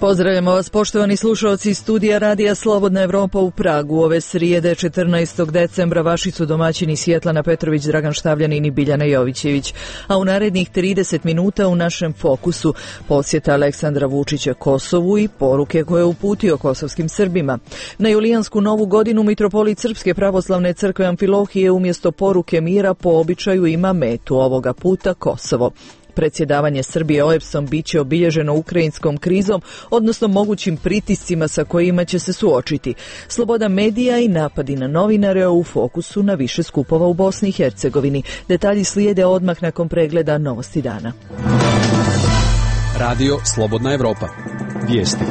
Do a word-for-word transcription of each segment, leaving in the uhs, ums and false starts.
Pozdravljamo vas, poštovani slušalci studija Radija Slobodna Evropa u Pragu. Ove srijede četrnaestog decembra vaši su domaćini Svjetlana Petrović, Dragan Štavljanin i Biljana Jovićević. A u narednih trideset minuta u našem fokusu posjeta Aleksandra Vučića Kosovu i poruke koje je uputio kosovskim Srbima. Na julijansku novu godinu mitropolit Srpske pravoslavne crkve Amfilohije umjesto poruke mira po običaju ima metu, ovoga puta Kosovo. Predsjedavanje Srbije O E B S-om biće obilježeno ukrajinskom krizom, odnosno mogućim pritiscima sa kojima će se suočiti. Sloboda medija i napadi na novinare u fokusu na više skupova u Bosni i Hercegovini. Detalji slijede odmah nakon pregleda Novosti dana. Radio Slobodna Evropa. Vijesti.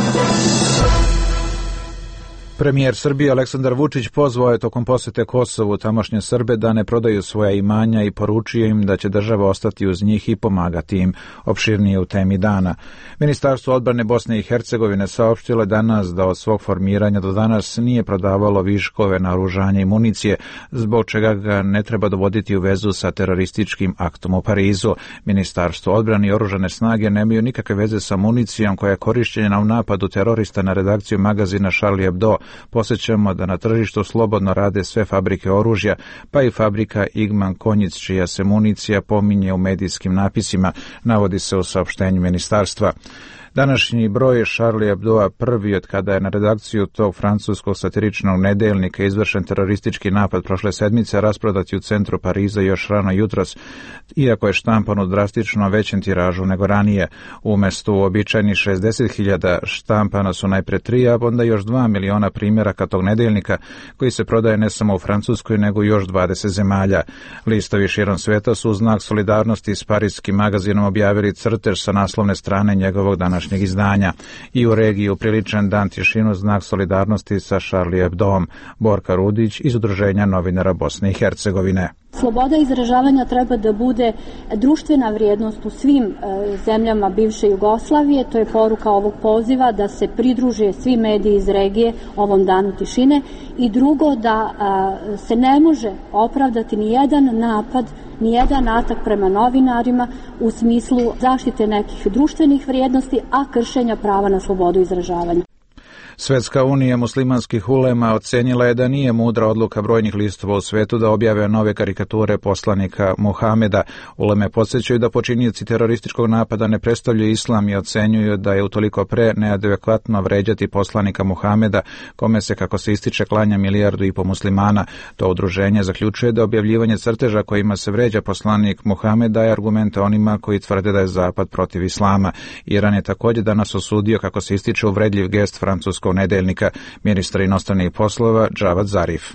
Premijer Srbije Aleksandar Vučić pozvao je tokom posjete Kosovu tamošnje Srbe da ne prodaju svoja imanja i poručio im da će država ostati uz njih i pomagati im. Opširnije u temi dana. Ministarstvo odbrane Bosne i Hercegovine saopštilo je danas da od svog formiranja do danas nije prodavalo viškove naoružanja i municije, zbog čega ga ne treba dovoditi u vezu sa terorističkim aktom u Parizu. Ministarstvo odbrane i oružane snage nemaju nikakve veze sa municijom koja je korišćena u napadu terorista na redakciju magazina Charlie Hebdo. Posjećamo da na tržištu slobodno rade sve fabrike oružja, pa i fabrika Igman Konjic, čija se municija pominje u medijskim napisima, navodi se u saopštenju ministarstva. Današnji broj Charlie Hebdoa prvi od kada je na redakciju tog francuskog satiričnog nedeljnika izvršen teroristički napad prošle sedmice, rasprodati u centru Pariza još rano jutros, iako je štampan u drastično većem tiražu nego ranije. Umjesto uobičajenih šezdeset hiljada štampana su najpre tri, a onda još dva miliona primjeraka tog nedeljnika, koji se prodaje ne samo u Francuskoj, nego i još dvadeset zemalja. Listovi širom sveta su u znak solidarnosti s parijskim magazinom objavili crtež sa naslovne strane njegovog današnjeg izdanja. I u regiji upriličen dan tišinu znak solidarnosti sa Charlie Hebdoom. Borka Rudić iz Udruženja novinara Bosne i Hercegovine. Sloboda izražavanja treba da bude društvena vrijednost u svim e, zemljama bivše Jugoslavije. To je poruka ovog poziva da se pridruže svi mediji iz regije ovom danu tišine. I drugo, da a, se ne može opravdati ni jedan napad, ni jedan atak prema novinarima u smislu zaštite nekih društvenih vrijednosti, a kršenja prava na slobodu izražavanja. Svetska unija muslimanskih ulema ocenila je da nije mudra odluka brojnih listova u svetu da objave nove karikature poslanika Muhameda. Uleme podsjećaju da počinioci terorističkog napada ne predstavljaju islam i ocenjuju da je utoliko pre neadekvatno vređati poslanika Muhameda, kome se, kako se ističe, klanja milijardu i po muslimana. To udruženje zaključuje da objavljivanje crteža kojima se vređa poslanik Muhamed daje argumente onima koji tvrde da je Zapad protiv islama. Iran je također danas osudio, kako se ističe, uvredljiv gest francuskog nedeljnika, ministar inostranih poslova Džavad Zarif.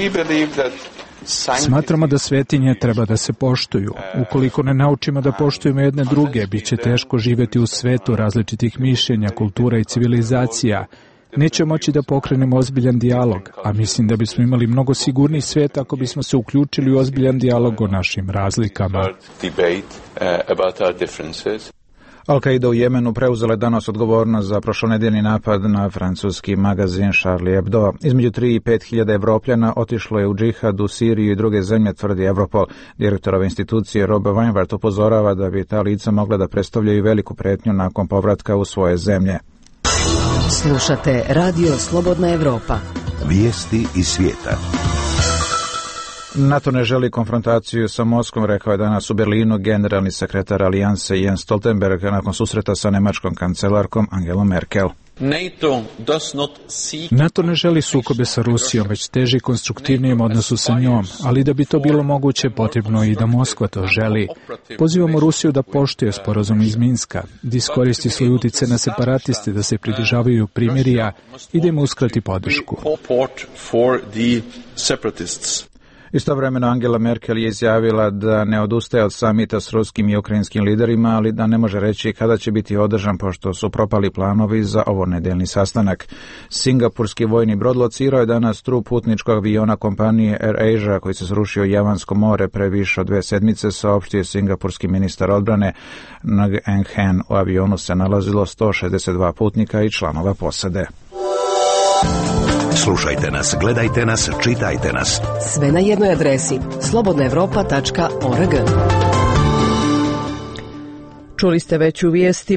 Smatramo da svetinje treba da se poštuju. Ukoliko ne naučimo da poštujemo jedne druge, bit će teško živjeti u svetu različitih mišljenja, kultura i civilizacija. Neće moći da pokrenemo ozbiljan dijalog, a mislim da bismo imali mnogo sigurniji svijet ako bismo se uključili u ozbiljan dijalog o našim razlikama. Al-Qaida u Jemenu preuzela je danas odgovornost za prošlonedjeljni napad na francuski magazin Charlie Hebdo. Između tri i pet hiljada Evropljana otišlo je u džihad u Siriju i druge zemlje, tvrdi Europol. Direktorova institucije Rob Weinwart upozorava da bi ta lica mogla da predstavljaju veliku pretnju nakon povratka u svoje zemlje. Slušate Radio Slobodna Evropa. Vijesti iz svijeta. NATO ne želi konfrontaciju sa Moskvom, rekao je danas u Berlinu generalni sekretar Alijanse Jens Stoltenberg nakon susreta sa nemačkom kancelarkom Angelom Merkel. NATO ne želi sukobe sa Rusijom, već teži konstruktivnijem odnosu sa njom, ali da bi to bilo moguće, potrebno je i da Moskva to želi. Pozivamo Rusiju da poštuje sporazum iz Minska, da iskoristi svoj utjecaj na separatiste, da se pridržavaju primirja i da im uskrati podršku. Istovremeno Angela Merkel je izjavila da ne odustaje od samita s ruskim i ukrajinskim liderima, ali da ne može reći kada će biti održan, pošto su propali planovi za ovo nedeljni sastanak. Singapurski vojni brod locirao je danas trup putničkog aviona kompanije Air Asia koji se srušio u Javansko more pre više od dve sedmice, saopštio singapurski ministar odbrane Ng Eng Hen. U avionu se nalazilo sto šezdeset dva putnika i članova posade. Slušajte nas, gledajte nas, čitajte nas. Sve na jednoj adresi slobodna evropa tačka org. Čuli ste već u vijestima,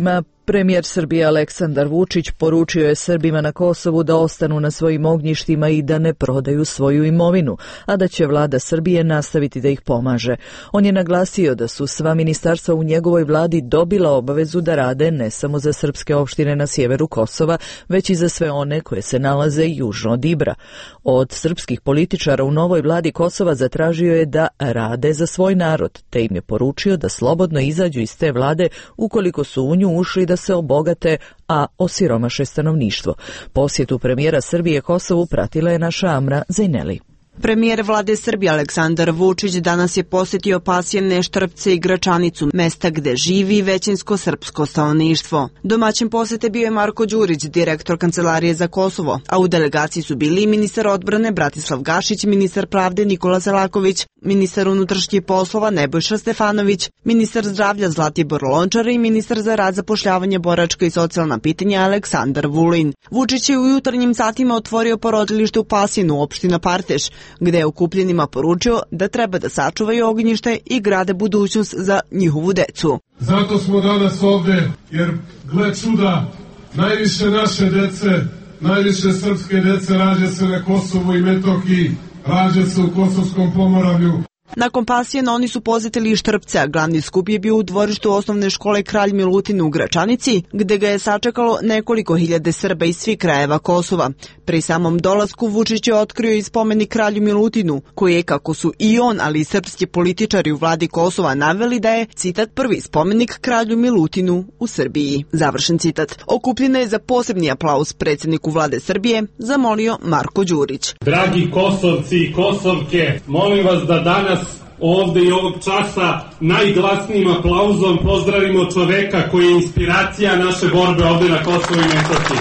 Premijer Srbije Aleksandar Vučić poručio je Srbima na Kosovu da ostanu na svojim ognjištima i da ne prodaju svoju imovinu, a da će vlada Srbije nastaviti da ih pomaže. On je naglasio da su sva ministarstva u njegovoj vladi dobila obavezu da rade ne samo za srpske opštine na sjeveru Kosova, već i za sve one koje se nalaze južno od Ibra. Od srpskih političara u novoj vladi Kosova zatražio je da rade za svoj narod, te im je poručio da slobodno izađu iz te vlade ukoliko su u nju ušli da se obogate, a osiromaše stanovništvo. Posjetu premijera Srbije Kosovu pratila je naša Amra Zajneli. Premijer vlade Srbije Aleksandar Vučić danas je posjetio Pasjene, Štrpce i Gračanicu, mesta gde živi većinsko srpsko stanovništvo. Domaćin posete bio je Marko Đurić, direktor Kancelarije za Kosovo, a u delegaciji su bili i ministar odbrane Bratislav Gašić, ministar pravde Nikola Selaković, ministar unutrašnjih poslova Nebojša Stefanović, ministar zdravlja Zlatibor Lončar i ministar za rad, zapošljavanje, boračka i socijalna pitanja Aleksandar Vulin. Vučić je u jutarnjim satima otvorio porodilište u Pasjenu, opština Parteš, gde je okupljenima poručio da treba da sačuvaju ognjište i grade budućnost za njihovu decu. Zato smo danas ovde, jer gle čuda, najviše naše dece, najviše srpske dece rađa se na Kosovu i Metohiji, rađa se u Kosovskom Pomoravlju. Nakon Pasjena oni su posjetili i Štrpce, a glavni skup je bio u dvorištu osnovne škole Kralj Milutin u Gračanici, gde ga je sačekalo nekoliko hiljade Srba iz svih krajeva Kosova. Pri samom dolasku Vučić je otkrio i spomenik Kralju Milutinu, koji je, kako su i on, ali i srpski političari u vladi Kosova naveli da je, citat, prvi spomenik Kralju Milutinu u Srbiji. Završen citat. Okupljena je za posebni aplauz predsjedniku vlade Srbije zamolio Marko Đurić. Dragi Kosovci i Kosovke, molim vas da danas ovde i ovog časa najglasnijim aplauzom pozdravimo čoveka koji je inspiracija naše borbe ovde na Kosovu i Metohiji.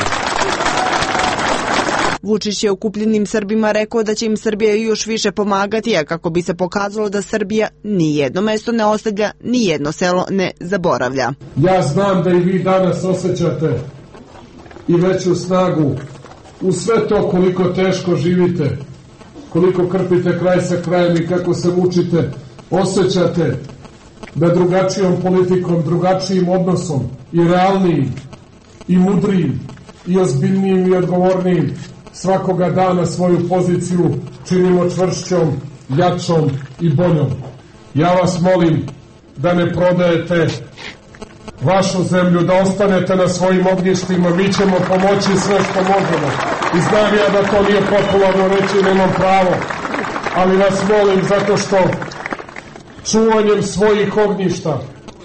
Vučić je okupljenim Srbima rekao da će im Srbija još više pomagati, a kako bi se pokazalo da Srbija ni jedno mesto ne ostavlja, ni jedno selo ne zaboravlja. Ja znam da i vi danas osjećate i veću snagu u sve to koliko teško živite, koliko krpite kraj sa krajem i kako se mučite, osjećate da drugačijom politikom, drugačijim odnosom i realnijim i mudrijim i ozbiljnijim i odgovornijim svakoga dana svoju poziciju činimo čvršćom, jačom i boljom. Ja vas molim da ne prodajete vašu zemlju, da ostanete na svojim ognjištima, mi ćemo pomoći sve što možemo. I znam ja da to nije popularno reći, nemam pravo, ali vas molim zato što čuvanjem svojih ognjišta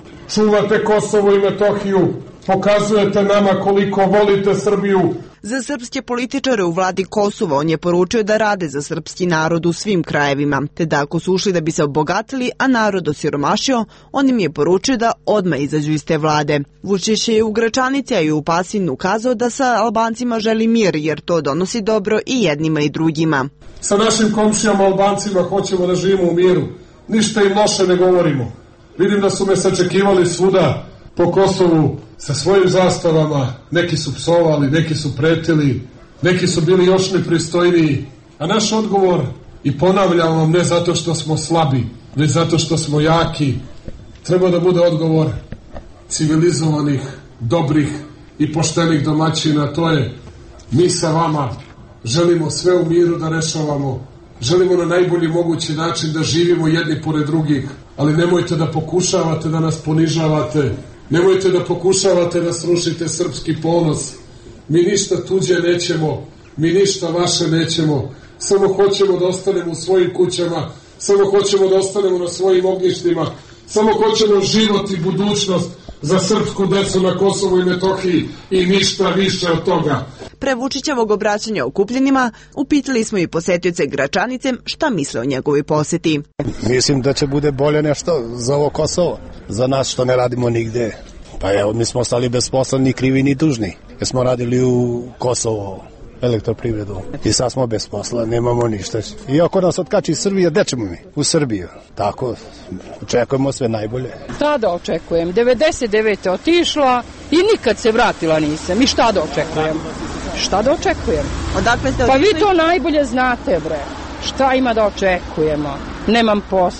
čuvate Kosovo i Metohiju, pokazujete nama koliko volite Srbiju. Za srpske političare u vladi Kosova on je poručio da rade za srpski narod u svim krajevima, te da ako su ušli da bi se obogatili, a narod osiromašio, on im je poručio da odmah izađu iz te vlade. Vučić je u Gračanici, a i u Pasinu ukazao da sa Albancima želi mir, jer to donosi dobro i jednima i drugima. Sa našim komšijama Albancima hoćemo da živimo u miru, ništa im loše ne govorimo. Vidim da su me sačekivali svuda po Kosovu sa svojim zastavama, neki su psovali, neki su pretili, neki su bili još nepristojniji, a naš odgovor, i ponavljam vam, ne zato što smo slabi, već zato što smo jaki, treba da bude odgovor civilizovanih, dobrih i poštenih domaćina, to je mi sa vama želimo sve u miru da rešavamo, želimo na najbolji mogući način da živimo jedni pored drugih, ali nemojte da pokušavate da nas ponižavate, nemojte da pokušavate da srušite srpski ponos. Mi ništa tuđe nećemo, mi ništa vaše nećemo, samo hoćemo da ostanemo u svojim kućama, samo hoćemo da ostanemo na svojim ognjištima, samo hoćemo život i budućnost za srpsku decu na Kosovu i Metohiji i ništa više od toga. Pre Vučićevog obraćanja okupljenima upitali smo i posetioce Gračanice šta misle o njegovoj poseti. Mislim da će bude bolje nešto za ovo Kosovo, za nas što ne radimo nigde. Pa evo, mi smo ostali bez posla, ni krivi ni dužni, jer smo radili u Kosovo elektroprivredu i sad smo bez posla, nemamo ništa. I ako nas otkači Srbija, gde ćemo mi? U Srbiju. Tako, očekujemo sve najbolje. Šta da očekujem? devedeset devete otišla i nikad se vratila nisam. I šta da očekujem? Šta da očekujem? Odakle ste pa vi to najbolje znate, bre. Šta ima da očekujemo? Nemam posao.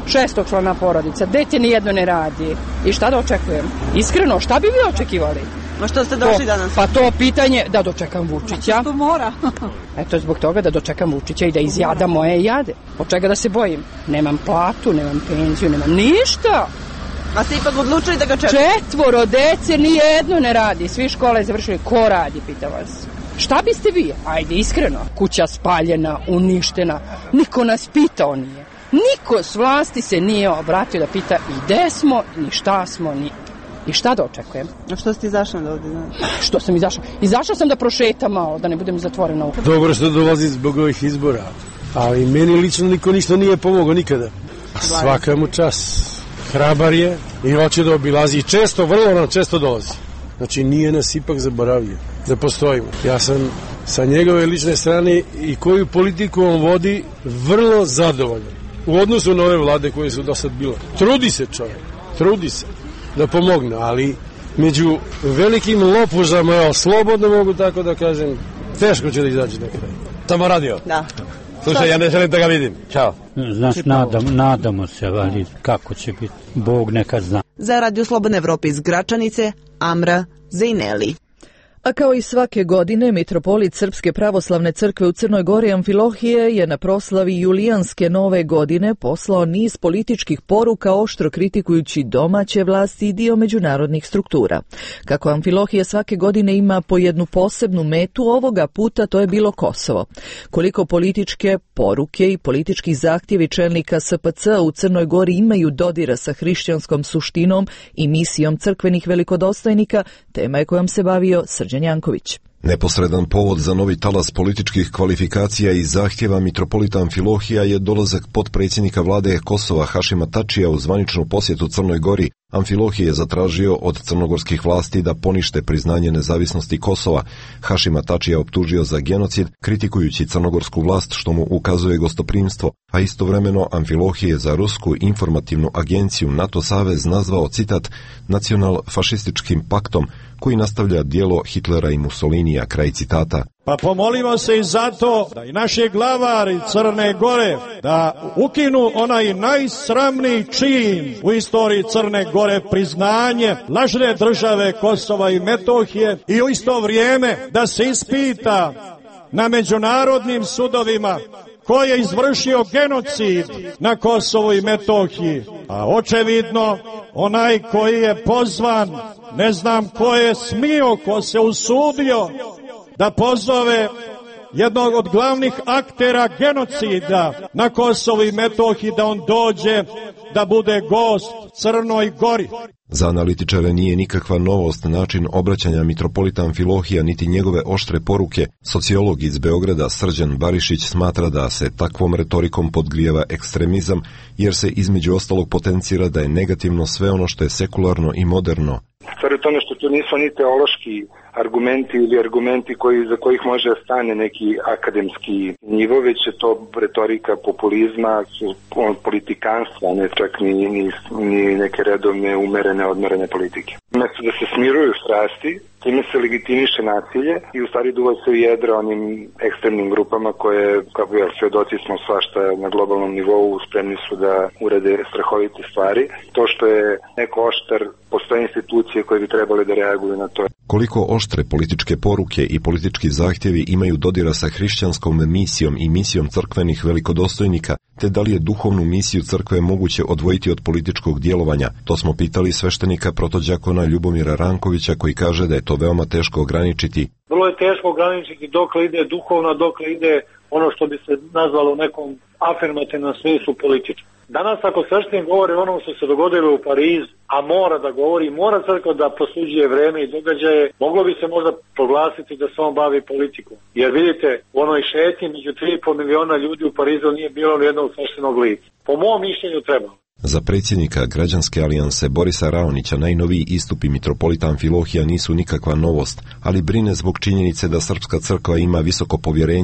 šestočlana porodica, dete nijedno ne radi. I šta da očekujem? Iskreno, šta bi vi očekivali? Ma što ste došli to, danas? Pa to pitanje da dočekam Vučića. To mora. Eto, zbog toga da dočekam Vučića i da izjada moje jade. Od čega da se bojim? Nemam platu, nemam penziju, nemam ništa. A ste ipak odlučili da ga čekate? Četvoro dece, nijedno ne radi. Svi škole završili. Ko radi, pita vas? Šta biste vi? Ajde, iskreno. Kuća spaljena, uništena. Niko nas pitao nije. Niko s vlasti se nije obratio da pita i gde smo, ni šta smo, ni... I šta da očekujem? A što ste izašla da ovdje? Što sam izašla? Izašla sam da prošetam malo, da ne budem zatvorena u... Dobro što dolazi zbog ovih izbora, ali meni lično niko ništa nije pomogao nikada. Svaka mu čas. Hrabar je i hoće da obilazi i često, vrlo nam često dolazi. Znači nije nas ipak zaboravio da postojimo. Ja sam sa njegove lične strane i koju politiku on vodi vrlo zadovoljan u odnosu na ove vlade koje su do sad bile. Trudi se čovjek, trudi se da pomogne, ali među velikim lopužama, evo, slobodno mogu tako da kažem, teško će da izađe na kraj. Tamo radio? Da. Slušaj, ja ne želim da ga vidim. Ćao. Znaš, nadam, nadamo se, ali kako će biti, Bog neka zna. Za Radio Slobodne Evrope iz Gračanice, Amra Zejneli. A kao i svake godine, mitropolit Srpske pravoslavne crkve u Crnoj Gori Amfilohije je na proslavi Julijanske nove godine poslao niz političkih poruka oštro kritikujući domaće vlasti i dio međunarodnih struktura. Kako Amfilohije svake godine ima po jednu posebnu metu, ovoga puta to je bilo Kosovo. Koliko političke poruke i politički zahtjevi čelnika S P C u Crnoj Gori imaju dodira sa hrišćanskom suštinom i misijom crkvenih velikodostojnika, tema je kojom se bavio Srđan Janković. Neposredan povod za novi talas političkih kvalifikacija i zahtjeva mitropolita Amfilohija je dolazak potpredsjednika vlade Kosova Hašima Tačija u zvaničnu posjetu Crnoj Gori. Amfilohije je zatražio od crnogorskih vlasti da ponište priznanje nezavisnosti Kosova. Hašima Tačija optužio za genocid, kritikujući crnogorsku vlast što mu ukazuje gostoprimstvo, a istovremeno Amfilohije za rusku informativnu agenciju NATO savez nazvao, citat, nacional-fašističkim paktom, koji nastavlja dijelo Hitlera i Mussolinija, kraj citata. Pa pomolimo se i zato da i naši glavari Crne Gore da ukinu onaj najsramniji čin u istoriji Crne Gore, priznanje lažne države Kosova i Metohije, i u isto vrijeme da se ispita na međunarodnim sudovima ko je izvršio genocid na Kosovu i Metohiji. A očevidno onaj koji je pozvan, ne znam ko je smio, ko se usudio da pozove jednog od glavnih aktera genocida na Kosovu i Metohiji da on dođe da bude gost Crnoj Gori. Za analitičare nije nikakva novost način obraćanja mitropolita Amfilohija niti njegove oštre poruke. Sociolog iz Beograda Srđan Barišić smatra da se takvom retorikom podgrijeva ekstremizam, jer se između ostalog potencira da je negativno sve ono što je sekularno i moderno. Stvar je u tome što to nisu ni teološki argumenti ili argumenti koji, za kojih može da stane neki akademski nivo, već je to retorika populizma, politikanstva, ne čak ni, ni, ni neke redovne, umerene, odmerene politike. Umesto da se smiruju strasti, time se legitimiše nasilje i u stvari duva se u jedra onim ekstremnim grupama koje, kako ja, svedoci smo svašta na globalnom nivou, spremni su da urede strahovite stvari. To što je neko oštar, postoje institucije koje bi trebali da reaguju na to. Koliko oštre političke poruke i politički zahtjevi imaju dodira sa hrišćanskom misijom i misijom crkvenih velikodostojnika, te da li je duhovnu misiju crkve moguće odvojiti od političkog djelovanja, to smo pitali sveštenika protođakona Ljubomira Rankovića, koji kaže da je to veoma teško ograničiti. Vrlo je teško ograničiti dokle ide duhovno, dokle ide ono što bi se nazvalo u nekom afirmativnom smislu političko. Danas ako sveštenik govori o onom što se dogodilo u Parizu, a mora da govori, mora crkva da prosuđuje vreme i događaje, moglo bi se možda proglasiti da se on bavi politikom. Jer vidite, u onoj šetnji među tri i pol miliona ljudi u Parizu nije bilo ni jednog sveštenog lica. Po mom mišljenju treba. Za predsjednika Građanske alijanse Borisa Raonića najnoviji istupi mitropolita Amfilohija nisu nikakva novost, ali brine zbog činjenice da Srpska crkva ima visoko povjerenje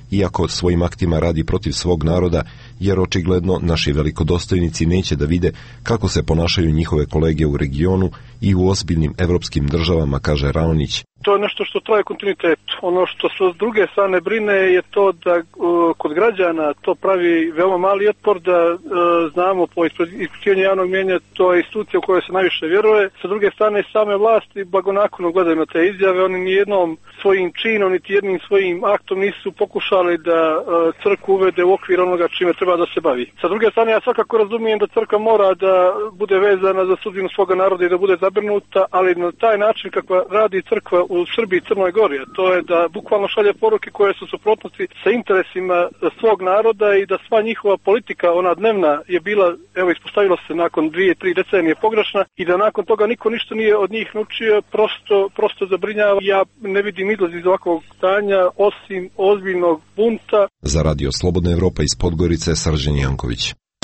iako svojim aktima radi protiv svog naroda, jer očigledno naši velikodostojnici neće da vide kako se ponašaju njihove kolege u regionu i u ozbiljnim evropskim državama, kaže Raonić. To je nešto što traje kontinuitet. Ono što se s druge strane brine je to da uh, kod građana to pravi veoma mali otpor, da uh, znamo po ispitivanju javnog mnijenja, to je institucija u kojoj se najviše vjeruje. Sa druge strane same vlasti blagonaklono gledaju na te izjave, oni nijednom svojim činom, niti jednim svojim aktom nisu pokušali da uh, crkvu uvede u okvir onoga čime treba da se bavi. Sa druge strane ja svakako razumijem da crkva mora da bude vezana za sudbinu svoga naroda i da bude zabrinuta, ali na taj način kakva radi crkva u Srbiji i Crnoj Gori, to je da bukvalno šalje poruke koje su suprotnosti sa interesima svog naroda i da sva njihova politika, ona dnevna, je bila, evo ispostavilo se nakon dvije, tri decenije pogrešna i da nakon toga niko ništa nije od njih naučio, prosto, prosto zabrinjava. Ja ne vidim izlaz iz ovakvog stanja osim ozbiljnog bunta. Za Radio Slobodna Evropa iz Podgorice, Srđan Janković.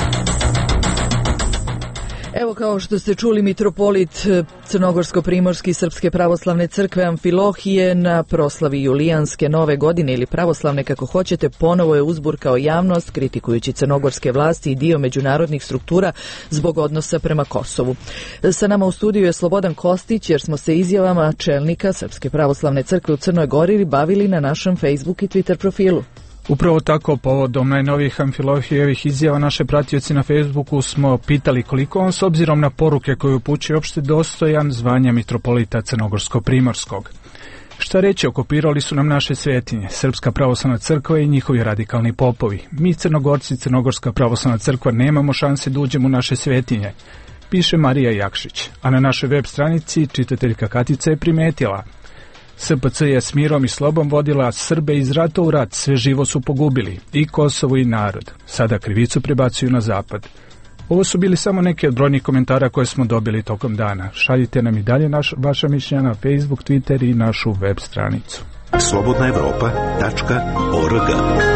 Evo, kao što ste čuli, mitropolit Crnogorsko-primorski Srpske pravoslavne crkve Amfilohije na proslavi Julijanske nove godine ili pravoslavne, kako hoćete, ponovo je uzburkao javnost kritikujući crnogorske vlasti i dio međunarodnih struktura zbog odnosa prema Kosovu. Sa nama u studiju je Slobodan Kostić, jer smo se izjavama čelnika Srpske pravoslavne crkve u Crnoj Gori bavili na našem Facebook i Twitter profilu. Upravo tako, povodom najnovijih Amfilohijevih izjava, naše pratioci na Facebooku smo pitali koliko on, s obzirom na poruke koje upućuje, opšte dostojan zvanja mitropolita Crnogorsko-primorskog. Šta reći, okupirali su nam naše svetinje, Srpska pravoslavna crkva i njihovi radikalni popovi. Mi Crnogorci, Crnogorska pravoslavna crkva, nemamo šanse da uđemo u naše svetinje, piše Marija Jakšić. A na našoj web stranici čitateljka Katica je primetila: S P C je s mirom i slobom vodila Srbe iz rata u rat, sve živo su pogubili, i Kosovo i narod. Sada krivicu prebacuju na zapad. Ovo su bili samo neki od brojnih komentara koje smo dobili tokom dana. Šaljite nam i dalje naš, vaša mišljenja na Facebook, Twitter i našu web stranicu. slobodna evropa tačka org.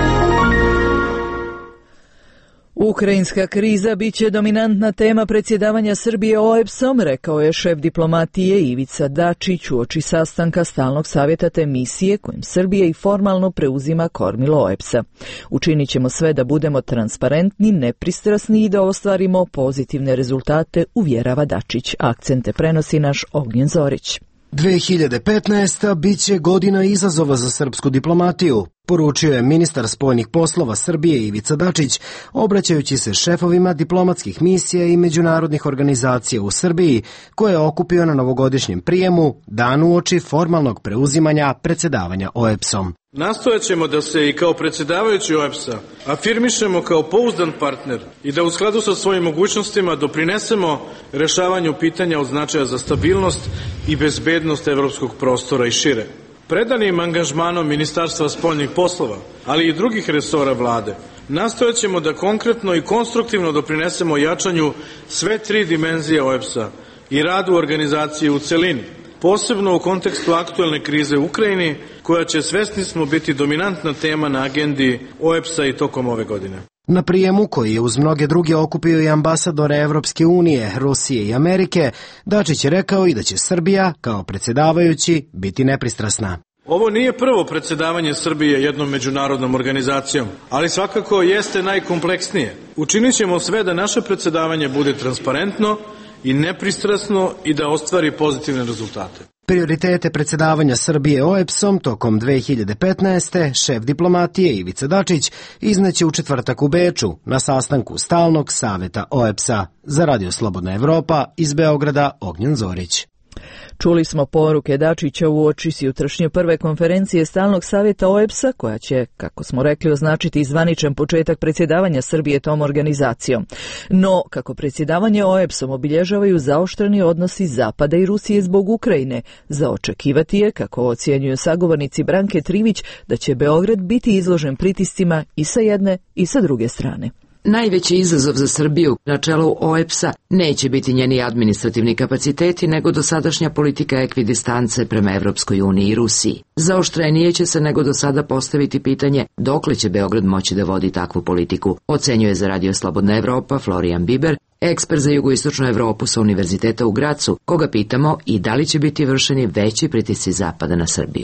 Ukrajinska kriza biće dominantna tema predsjedavanja Srbije O E B S-om, rekao je šef diplomatije Ivica Dačić uoči sastanka stalnog savjeta te misije kojim Srbija i formalno preuzima kormilo O E B S-a. Učinit ćemo sve da budemo transparentni, nepristrasni i da ostvarimo pozitivne rezultate, uvjerava Dačić. Akcente prenosi naš Ognjen Zorić. dve hiljade petnaesta biće godina izazova za srpsku diplomatiju, poručio je ministar spoljnih poslova Srbije Ivica Dačić, obraćajući se šefovima diplomatskih misija i međunarodnih organizacija u Srbiji, koje je okupio na novogodišnjem prijemu, dan uoči formalnog preuzimanja predsjedavanja O E B S-om. Nastojat ćemo da se i kao predsjedavajući O E B S-a afirmišemo kao pouzdan partner i da u skladu sa svojim mogućnostima doprinesemo rešavanju pitanja od značaja za stabilnost i bezbednost evropskog prostora i šire. Predanim angažmanom Ministarstva spoljnih poslova, ali i drugih resora vlade, nastojat ćemo da konkretno i konstruktivno doprinesemo jačanju sve tri dimenzije O E B S-a i radu organizacije u celini, posebno u kontekstu aktuelne krize u Ukrajini, koja će, svesni smo, biti dominantna tema na agendi O E B S-a i tokom ove godine. Na prijemu, koji je uz mnoge druge okupio i ambasadore Evropske unije, Rusije i Amerike, Dačić je rekao i da će Srbija, kao predsjedavajući, biti nepristrasna. Ovo nije prvo predsjedavanje Srbije jednom međunarodnom organizacijom, ali svakako jeste najkompleksnije. Učinit ćemo sve da naše predsjedavanje bude transparentno i nepristrasno i da ostvari pozitivne rezultate. Prioritete predsjedavanja Srbije O E B S-om tokom dve hiljade petnaeste. šef diplomatije Ivica Dačić izneće u četvrtak u Beču na sastanku stalnog savjeta O E B S-a. Za Radio Slobodna Evropa iz Beograda, Ognjen Zorić. Čuli smo poruke Dačića uoči jutrašnje prve konferencije stalnog savjeta O E B S-a, koja će, kako smo rekli, označiti zvaničan početak predsjedavanja Srbije tom organizacijom. No, kako predsjedavanje O E B S-om obilježavaju zaoštreni odnosi Zapada i Rusije zbog Ukrajine, za očekivati je, kako ocjenjuju sagovornici Branke Trivić, da će Beograd biti izložen pritiscima i sa jedne i sa druge strane. Najveći izazov za Srbiju na čelu O E B S-a neće biti njeni administrativni kapaciteti, nego dosadašnja politika ekvidistance prema Evropskoj uniji i Rusiji. Zaoštrenije će se nego do sada postaviti pitanje dokle će Beograd moći da vodi takvu politiku, ocenjuje za Radio Slobodna Evropa Florijan Biber, ekspert za jugoistočnu Evropu sa Univerziteta u Gracu, koga pitamo i da li će biti vršeni veći pritisci Zapada na Srbiju. Sigurno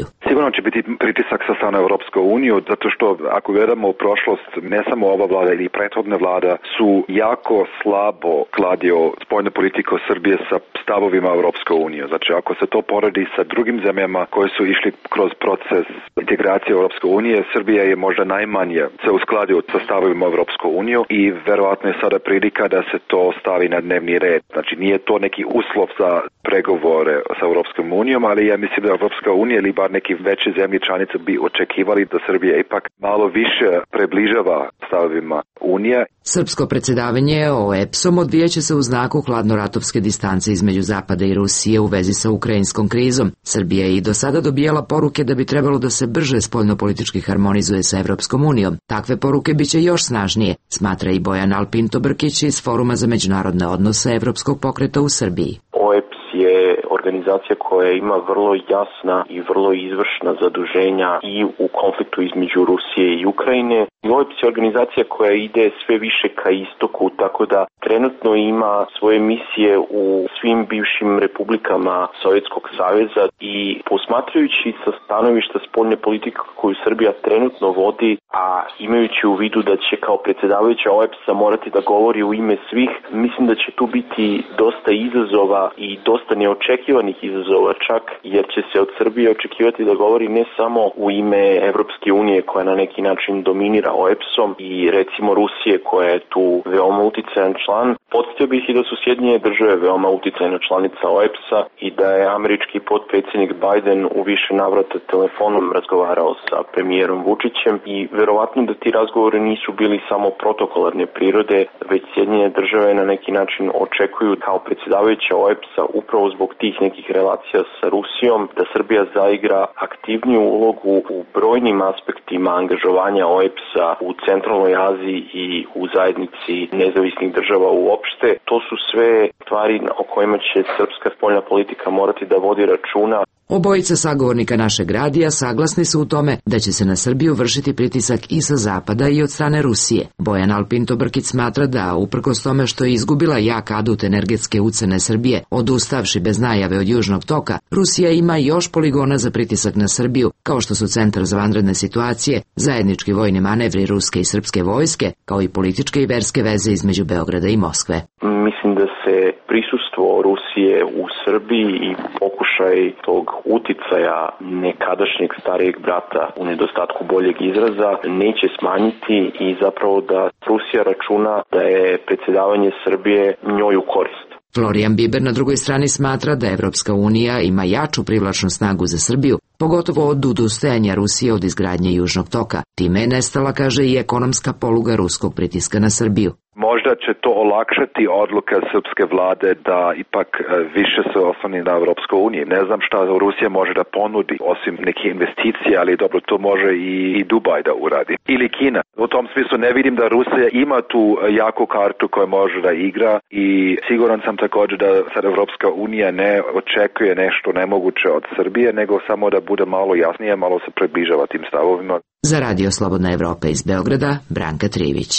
Sigurno će biti pritisak sa strane Europske unije, zato što ako gledamo u prošlost, ne samo ova vlada ili prethodna vlada su jako slabo kladio spoljnu politiku Srbije sa stavovima Europske unije. Znači ako se to poredi sa drugim zemljama koje su išli kroz proces integracije Europske unije, Srbija je možda najmanje se uskladio sa stavovima Europske unije i verovatno je sada prilika da se to stavi na dnevni red. Znači nije to neki uslov za pregovore sa Europskom unijom, ali ja mislim da Europska unija ili bar neki veći zemlji članice bi očekivali da Srbija ipak malo više približava stavovima Unije. Srpsko predsjedavanje O E P S-om odvijaće se u znaku hladnoratovske distance između Zapada i Rusije u vezi sa ukrajinskom krizom. Srbija je i do sada dobijala poruke da bi trebalo da se brže spoljnopolitički harmonizuje sa Evropskom unijom. Takve poruke biće još snažnije, smatra i Bojan Alpinto Brkić iz Foruma za međunarodne odnose Evropskog pokreta u Srbiji. O E P S je organizacija koja ima vrlo jasna i vrlo izvršna zaduženja i u konfliktu između Rusije i Ukrajine. O E P S je organizacija koja ide sve više ka istoku, tako da trenutno ima svoje misije u svim bivšim republikama Sovjetskog saveza i posmatrajući sa stanovišta spoljne politike koju Srbija trenutno vodi, a imajući u vidu da će kao predsjedavajuća O E P S-a morati da govori u ime svih, mislim da će tu biti dosta izazova i dosta neočekivanih izazova čak, jer će se od Srbije očekivati da govori ne samo u ime Evropske unije koja na neki način dominira O E P S-om i recimo Rusije koja je tu veoma uticajan član. Podsjetio bih i da su Sjedinjene države veoma uticajna članica O E P S-a i da je američki potpredsjednik Biden u više navrata telefonom razgovarao sa premijerom Vučićem i verovatno da ti razgovori nisu bili samo protokolarne prirode, već Sjedinjene države na neki način očekuju kao predsjedavajuća O E P S-a upravo zbog tih nekih relacija sa Rusijom da Srbija zaigra aktivniju ulogu u brojnim aspektima angažovanja O E P S-a u centralnoj Aziji i u zajednici nezavisnih država uopšte. To su sve stvari o kojima će srpska spoljna politika morati da vodi računa. Obojica sagovornika našeg radija saglasni su u tome da će se na Srbiju vršiti pritisak i sa zapada i od strane Rusije. Bojan Alpinto Brkić smatra da, uprkos tome što je izgubila jak adut energetske ucene Srbije, odustavši bez najave od Južnog toka, Rusija ima još poligona za pritisak na Srbiju, kao što su Centar za vanredne situacije, zajednički vojni manevri ruske i srpske vojske, kao i političke i verske veze između Beograda i Moskve. Mislim da se prisustvo Rusije u Srbiji i pokušaj tog uticaja nekadašnjeg starijeg brata u nedostatku boljeg izraza neće smanjiti i zapravo da Rusija računa da je predsjedavanje Srbije njoj u korist. Florijan Biber na drugoj strani smatra da Evropska unija ima jaču privlačnu snagu za Srbiju, pogotovo od odustajanja Rusije od izgradnje Južnog toka. Time je nestala, kaže, i ekonomska poluga ruskog pritiska na Srbiju. Možda će to olakšati odluka srpske vlade da ipak više se osloni na Evropsku uniju. Ne znam šta Rusija može da ponudi osim neke investicije, ali dobro, to može i, i Dubaj da uradi. Ili Kina. U tom smislu ne vidim da Rusija ima tu jaku kartu koju može da igra i siguran sam također da sad Evropska unija ne očekuje nešto nemoguće od Srbije, nego samo da bude malo jasnije, malo se približava tim stavovima. Za Radio Slobodna Evropa iz Beograda, Branka Trivić.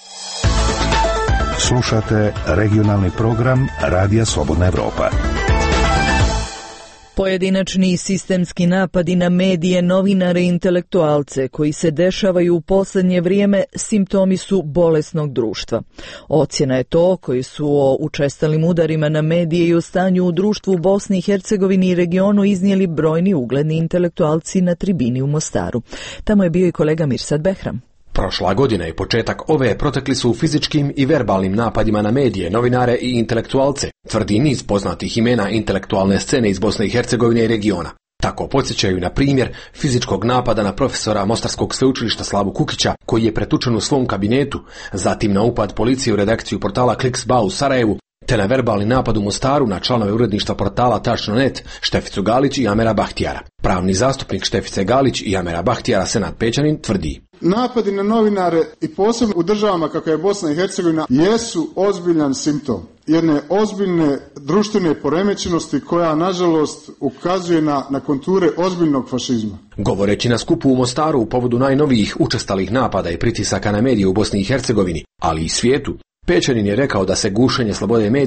Slušate regionalni program Radija Slobodna Evropa. Pojedinačni i sistemski napadi na medije, novinare i intelektualce koji se dešavaju u posljednje vrijeme simptomi su bolesnog društva. Ocjena je to koji su o učestalim udarima na medije i o stanju u društvu u Bosni i Hercegovini i regionu iznijeli brojni ugledni intelektualci na tribini u Mostaru. Tamo je bio i kolega Mirsad Behram. Prošla godina i početak ove protekli su fizičkim i verbalnim napadima na medije, novinare i intelektualce, tvrdi niz poznatih imena intelektualne scene iz Bosne i Hercegovine i regiona. Tako podsjećaju na primjer fizičkog napada na profesora Mostarskog sveučilišta Slavu Kukića, koji je pretučen u svom kabinetu, zatim na upad policije u redakciju portala Kliksba u Sarajevu, te na verbalni napad u Mostaru na članove uredništva portala Tačno net net Šteficu Galić i Amera Bahtijara. Pravni zastupnik Štefice Galić i Amera Bahtijara Senad Pećanin tvrdi: napadi na novinare i posebno u državama kakva je Bosna i Hercegovina jesu ozbiljan simptom jedne ozbiljne društvene poremećenosti koja nažalost ukazuje na, na konture ozbiljnog fašizma. Govoreći na skupu u Mostaru u povodu najnovijih učestalih napada i pritisaka na medije u Bosni i Hercegovini, ali i svijetu, Pećanin je rekao da se gušenje slobode medija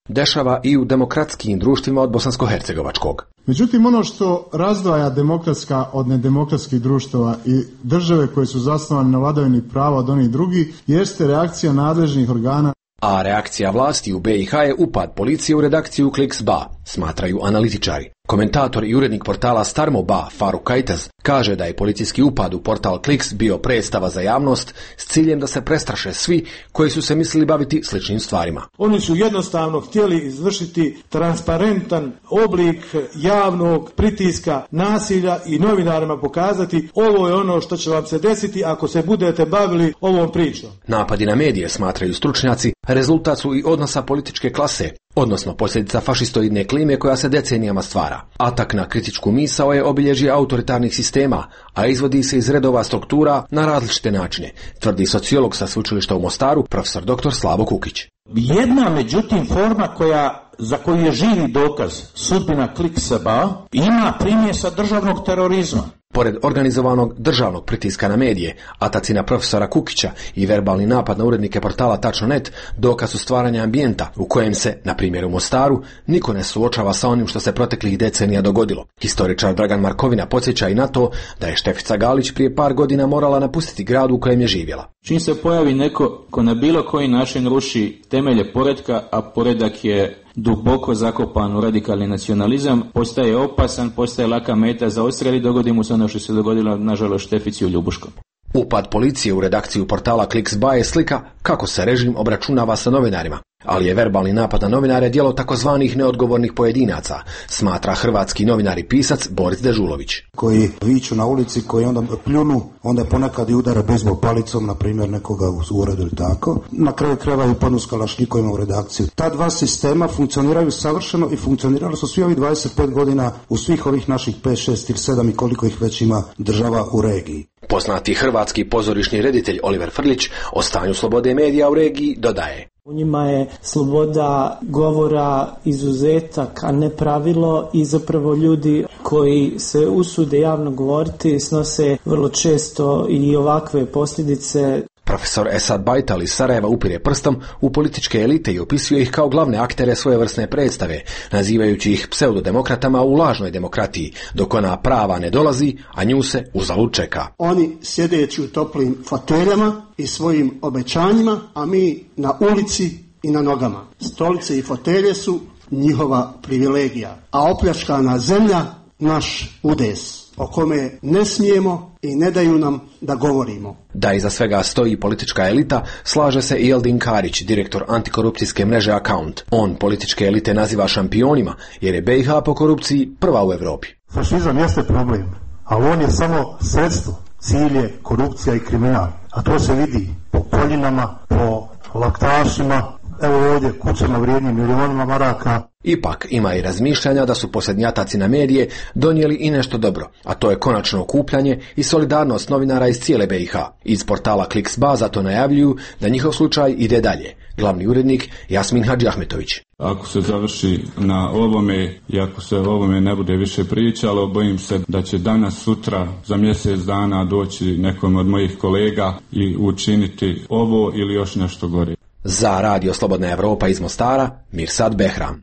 dešava i u demokratskim društvima od bosansko-hercegovačkog. Međutim, ono što razdvaja demokratska od nedemokratskih društava i države koje su zasnovane na vladavini prava od onih drugih, jeste reakcija nadležnih organa. A reakcija vlasti u B i H je upad policije u redakciju Kliks.ba, smatraju analitičari. Komentator i urednik portala Starmo.ba Faruk Kajtaz kaže da je policijski upad u portal Kliks bio predstava za javnost s ciljem da se prestraše svi koji su se mislili baviti sličnim stvarima. Oni su jednostavno htjeli izvršiti transparentan oblik javnog pritiska, nasilja i novinarima pokazati ovo je ono što će vam se desiti ako se budete bavili ovom pričom. Napadi na medije, smatraju stručnjaci, rezultat su i odnosa političke klase, odnosno posljedica fašistoidne klime koja se decenijama stvara. Atak na kritičku misao je obilježje autoritarnih sistema, a izvodi se iz redova struktura na različite načine, tvrdi sociolog sa sveučilišta u Mostaru, profesor doktor Slavo Kukić. Jedna, međutim, forma koja, za koju je živi dokaz sudbina Kliks.ba, ima primjesa državnog terorizma. Pored organizovanog državnog pritiska na medije, ataci na profesora Kukića i verbalni napad na urednike portala Tačno net, dokaz su stvaranja ambijenta u kojem se, na primjer u Mostaru, niko ne suočava sa onim što se proteklih decenija dogodilo. Historičar Dragan Markovina podsjeća i na to da je Štefica Galić prije par godina morala napustiti grad u kojem je živjela. Čim se pojavi neko ko na bilo koji način ruši temelje poretka, a poredak je duboko zakopan u radikalni nacionalizam, postaje opasan, postaje laka meta za odstrel i dogodi mu se ono što se dogodilo, nažalost, Štefici u Ljubuškom. Upad policije u redakciju portala Kliks.ba je slika kako se režim obračunava sa novinarima, ali je verbalni napad na novinare djelo takozvanih neodgovornih pojedinaca, smatra hrvatski novinar i pisac Boris Dežulović. Koji viču na ulici, koji onda pljunu, onda ponekad i udara bejzbol palicom, na primjer nekoga u uredu ili tako. Na kraju kreva i padnu s kalašnjikovima u redakciju. Ta dva sistema funkcioniraju savršeno i funkcionirali su svi ovih dvadeset pet godina u svih ovih naših pet, šest ili sedam i koliko ih već ima država u regiji. Poznati hrvatski pozorišni reditelj Oliver Frljić o stanju slobode medija u regiji dodaje: U njima je sloboda govora izuzetak, a ne pravilo, i zapravo ljudi koji se usude javno govoriti snose vrlo često i ovakve posljedice. Profesor Esad Bajtal iz Sarajeva upire prstom u političke elite i opisuje ih kao glavne aktere svojevrsne predstave, nazivajući ih pseudodemokratama u lažnoj demokratiji, dok ona prava ne dolazi, a nju se uzalud čeka. Oni sjedeći u toplim foteljama i svojim obećanjima, a mi na ulici i na nogama. Stolice i fotelje su njihova privilegija, a opljačkana zemlja naš udes, o kome ne smijemo i ne daju nam da govorimo. Da iza svega stoji politička elita, slaže se i Eldin Karić, direktor antikorupcijske mreže Account. On političke elite naziva šampionima, jer je B i H po korupciji prva u Europi. Fašizam jeste problem, ali on je samo sredstvo. Cilj je korupcija i kriminal, a to se vidi po koljinama, po laktašima, evo ovdje kućama vrijednim milionima maraka. Ipak ima i razmišljanja da su posljednjataci na medije donijeli i nešto dobro, a to je konačno okupljanje i solidarnost novinara iz cijele B i H. Iz portala Kliks.ba zato najavljuju da njihov slučaj ide dalje. Glavni urednik Jasmin Hadžiahmetović. Ako se završi na ovome i ako se o ovome ne bude više pričalo, bojim se da će danas, sutra, za mjesec dana doći nekom od mojih kolega i učiniti ovo ili još nešto gore. Za Radio Slobodna Evropa iz Mostara, Mirsad Behram.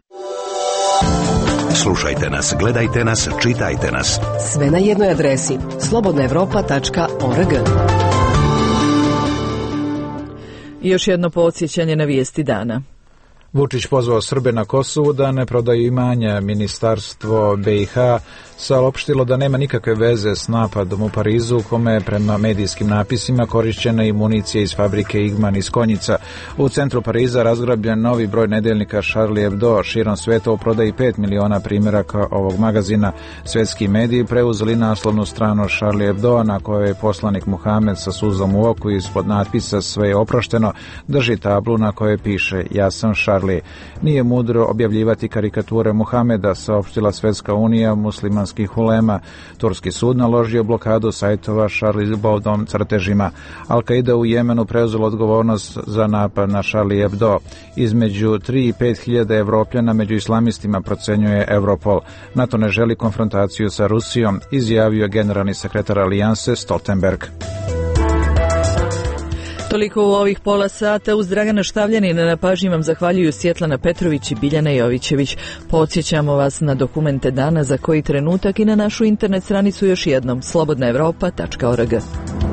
Slušajte nas, gledajte nas, čitajte nas. Sve na jednoj adresi slobodna evropa tačka org. Još jedno podsjećanje na vijesti dana. Vučić pozvao Srbe na Kosovu da ne prodaju imanja. Ministarstvo B i H saopštilo da nema nikakve veze s napadom u Parizu, u kome je prema medijskim napisima korišćena i municija iz fabrike Igman iz Konjica. U centru Pariza razgrabljen novi broj nedeljnika Charlie Hebdo. Širom sveta u prodaji pet miliona primjeraka ovog magazina. Svetski mediji preuzeli naslovnu stranu Charlie Hebdo, na kojoj je poslanik Muhamed sa suzom u oku ispod natpisa "Sve je oprošteno" drži tablu na kojoj piše "Ja sam Charlie". Nije mudro objavljivati karikature Muhameda, saopštila Svetska unija muslimanskih ulema. Turski sud naložio blokadu sajtova Charlie Hebdo crtežima. Al-Qaida u Jemenu preuzela odgovornost za napad na Charlie Hebdo. Između tri i pet hiljada Evropljana među islamistima, procenjuje Europol. NATO ne želi konfrontaciju sa Rusijom, izjavio generalni sekretar Alijanse Stoltenberg. Toliko u ovih pola sata. Uz Dragana Štavljanina na pažnji vam zahvaljuju Svjetlana Petrović i Biljana Jovićević. Podsjećamo vas na dokumente dana za koji trenutak i na našu internet stranicu još jednom slobodna evropa tačka org.